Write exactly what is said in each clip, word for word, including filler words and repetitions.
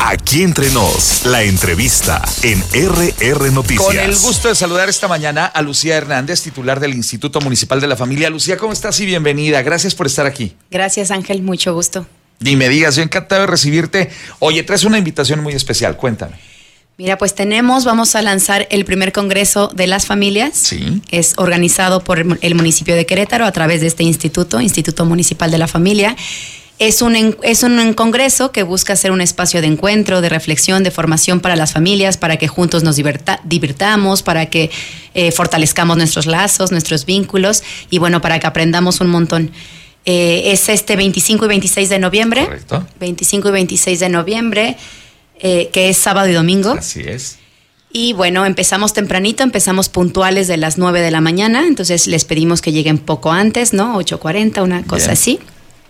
Aquí Entre Nos, la entrevista en R R Noticias. Con el gusto de saludar esta mañana a Lucía Hernández, titular del Instituto Municipal de la Familia. Lucía, ¿cómo estás? Y bienvenida. Gracias por estar aquí. Gracias, Ángel. Mucho gusto. Y me digas, yo encantado de recibirte. Oye, traes una invitación muy especial. Cuéntame. Mira, pues tenemos, vamos a lanzar el primer Congreso de las Familias. Sí. Es organizado por el municipio de Querétaro a través de este instituto, Instituto Municipal de la Familia. Es un, es un congreso que busca ser un espacio de encuentro, de reflexión, de formación para las familias, para que juntos nos diverta, divirtamos, para que eh, fortalezcamos nuestros lazos, nuestros vínculos y bueno, para que aprendamos un montón. Eh, es este veinticinco y veintiséis de noviembre. Correcto. veinticinco y veintiséis de noviembre, eh, que es sábado y domingo. Así es. Y bueno, empezamos tempranito, empezamos puntuales de las nueve de la mañana, entonces les pedimos que lleguen poco antes, ¿no? ocho cuarenta, una cosa Bien. así.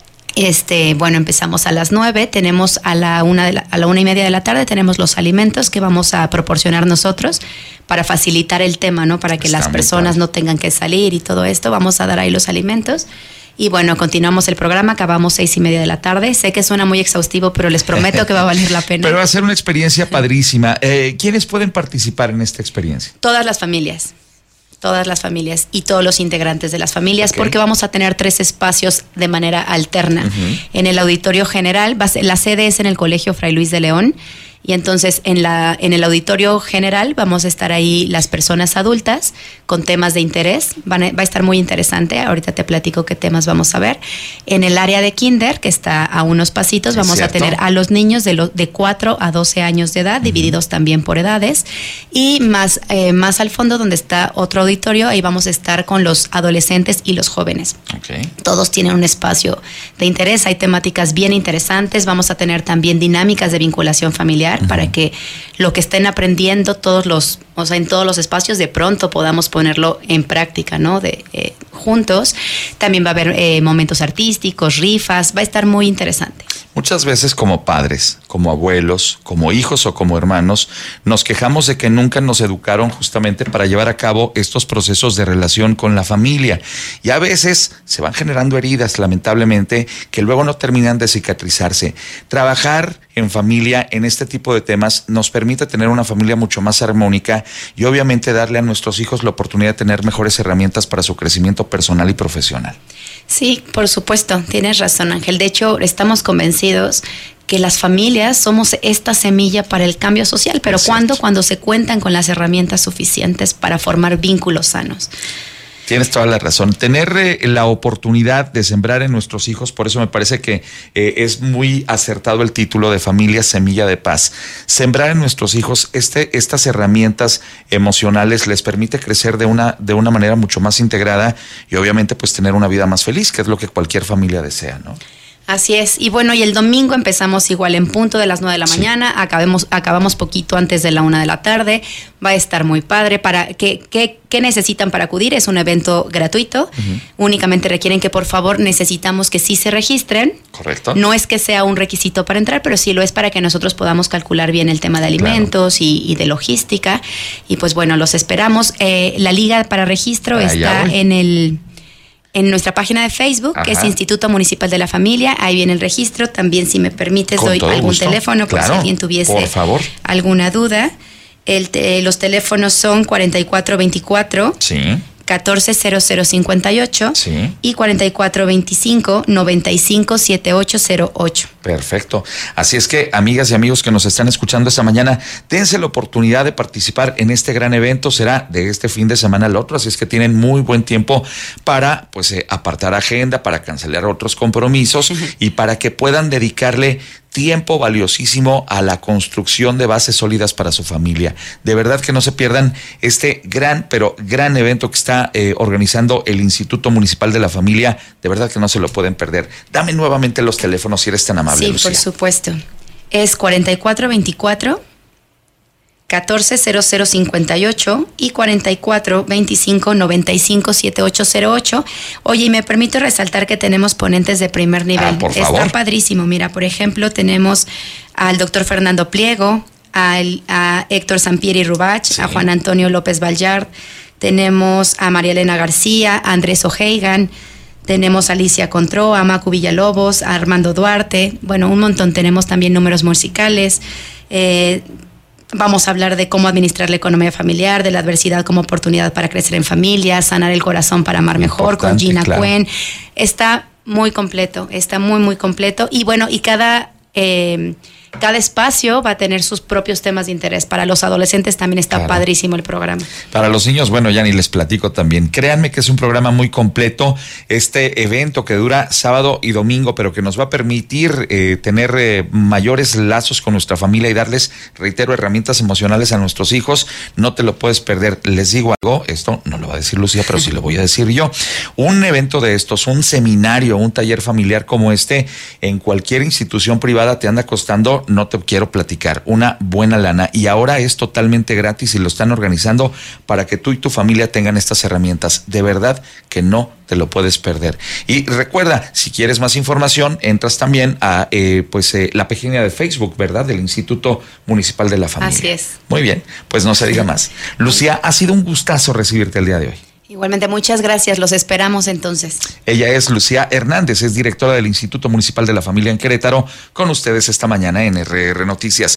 Este, bueno, empezamos a las nueve, tenemos a la una de la, a la una y media de la tarde, tenemos los alimentos que vamos a proporcionar nosotros para facilitar el tema, ¿no? Para que Está las muy personas padre. no tengan que salir y todo esto, vamos a dar ahí los alimentos. Y bueno, continuamos el programa, acabamos seis y media de la tarde. Sé que suena muy exhaustivo, pero les prometo que va a valer la pena. Pero va a ser una experiencia padrísima. Eh, ¿Quiénes pueden participar en esta experiencia? Todas las familias. Todas las familias y todos los integrantes de las familias, Okay. porque vamos a tener tres espacios de manera alterna. Uh-huh. En el auditorio general, va a ser, la sede es en el Colegio Fray Luis de León, y entonces en, la, en el auditorio general vamos a estar ahí las personas adultas con temas de interés. Van a, va a estar muy interesante, ahorita te platico qué temas vamos a ver. En el área de kinder, que está a unos pasitos, Es vamos cierto. a tener a los niños de, lo, de cuatro a doce años de edad, uh-huh. divididos también por edades. Y más, eh, más al fondo, donde está otro auditorio, ahí vamos a estar con los adolescentes y los jóvenes. Okay. Todos tienen un espacio de interés, hay temáticas bien interesantes, vamos a tener también dinámicas de vinculación familiar, uh-huh. para que lo que estén aprendiendo todos los, o sea, en todos los espacios de pronto podamos ponerlo en práctica, ¿no? De eh, juntos. También va a haber eh, momentos artísticos, rifas, va a estar muy interesante. Muchas veces como padres, como abuelos, como hijos o como hermanos, nos quejamos de que nunca nos educaron justamente para llevar a cabo estos procesos de relación con la familia. Y a veces se van generando heridas, lamentablemente, que luego no terminan de cicatrizarse. Trabajar en familia en este tipo de temas nos permite tener una familia mucho más armónica y obviamente darle a nuestros hijos la oportunidad de tener mejores herramientas para su crecimiento personal y profesional. Sí, por supuesto, tienes razón, Ángel. De hecho, estamos convencidos que las familias somos esta semilla para el cambio social, pero ¿cuándo? Cuando se cuentan con las herramientas suficientes para formar vínculos sanos. Tienes toda la razón. Tener eh, la oportunidad de sembrar en nuestros hijos, por eso me parece que eh, es muy acertado el título de Familia Semilla de Paz. Sembrar en nuestros hijos este, estas herramientas emocionales les permite crecer de una, de una manera mucho más integrada y obviamente pues tener una vida más feliz, que es lo que cualquier familia desea, ¿no? Así es, y bueno, y el domingo empezamos igual en punto de las nueve de la Sí. mañana, acabemos, acabamos poquito antes de la una de la tarde, va a estar muy padre. Para ¿qué, qué, qué necesitan para acudir? Es un evento gratuito, uh-huh. únicamente requieren que por favor necesitamos que sí se registren. Correcto. No es que sea un requisito para entrar, pero sí lo es para que nosotros podamos calcular bien el tema de alimentos, claro. y, y de logística, y pues bueno, los esperamos. Eh, la liga para registro Ah, está en el... en nuestra página de Facebook, Ajá. que es Instituto Municipal de la Familia. Ahí viene el registro. También, si me permites, Con doy algún gusto. teléfono por Claro, si alguien tuviese por favor. alguna duda. El te, los teléfonos son cuarenta y cuatro veinticuatro, sí. catorce cero cero cincuenta y ocho, sí. y cuarenta y cuatro veinticinco, noventa y cinco setenta y ocho cero ocho. Perfecto. Así es que, amigas y amigos que nos están escuchando esta mañana, dense la oportunidad de participar en este gran evento. Será de este fin de semana al otro, así es que tienen muy buen tiempo para pues eh, apartar agenda, para cancelar otros compromisos y para que puedan dedicarle tiempo valiosísimo a la construcción de bases sólidas para su familia. De verdad que no se pierdan este gran, pero gran evento que está eh, organizando el Instituto Municipal de la Familia. De verdad que no se lo pueden perder. Dame nuevamente los teléfonos si eres tan amable, Sí, Lucía. por supuesto. Es cuarenta y cuatro veinticuatro, catorce cero cero cincuenta y ocho y cuarenta y cuatro veinticinco, noventa y cinco setenta y ocho cero ocho. Oye, y me permito resaltar que tenemos ponentes de primer nivel. Ah, por favor. Está padrísimo. Mira, por ejemplo, tenemos al doctor Fernando Pliego, al, a Héctor Sampieri Rubach, sí. a Juan Antonio López Ballard, tenemos a María Elena García, a Andrés O'Hagan, Tenemos a Alicia Contró, a Macu Villalobos, a Armando Duarte, bueno, un montón. Tenemos también números musicales. Eh, vamos a hablar de cómo administrar la economía familiar, de la adversidad como oportunidad para crecer en familia, sanar el corazón para amar mejor, Importante, con Gina claro. Cuen. Está muy completo, está muy, muy completo. Y bueno, y cada... Eh, Cada espacio va a tener sus propios temas de interés. Para los adolescentes también está Claro. padrísimo el programa. Para los niños, bueno, ya ni les platico también. Créanme que es un programa muy completo. Este evento que dura sábado y domingo, pero que nos va a permitir eh, tener eh, mayores lazos con nuestra familia y darles, reitero, herramientas emocionales a nuestros hijos. No te lo puedes perder. Les digo algo, esto no lo va a decir Lucía, pero sí lo voy a decir yo. Un evento de estos, un seminario, un taller familiar como este, en cualquier institución privada te anda costando, no te quiero platicar, una buena lana, y ahora es totalmente gratis y lo están organizando para que tú y tu familia tengan estas herramientas. De verdad que no te lo puedes perder. Y recuerda, si quieres más información, entras también a eh, pues eh, la página de Facebook, ¿verdad? Del Instituto Municipal de la Familia. Así es. Muy bien, pues no se diga más. Lucía, ha sido un gustazo recibirte el día de hoy. Igualmente, muchas gracias. Los esperamos entonces. Ella es Lucía Hernández, es directora del Instituto Municipal de la Familia en Querétaro, con ustedes esta mañana en R R Noticias.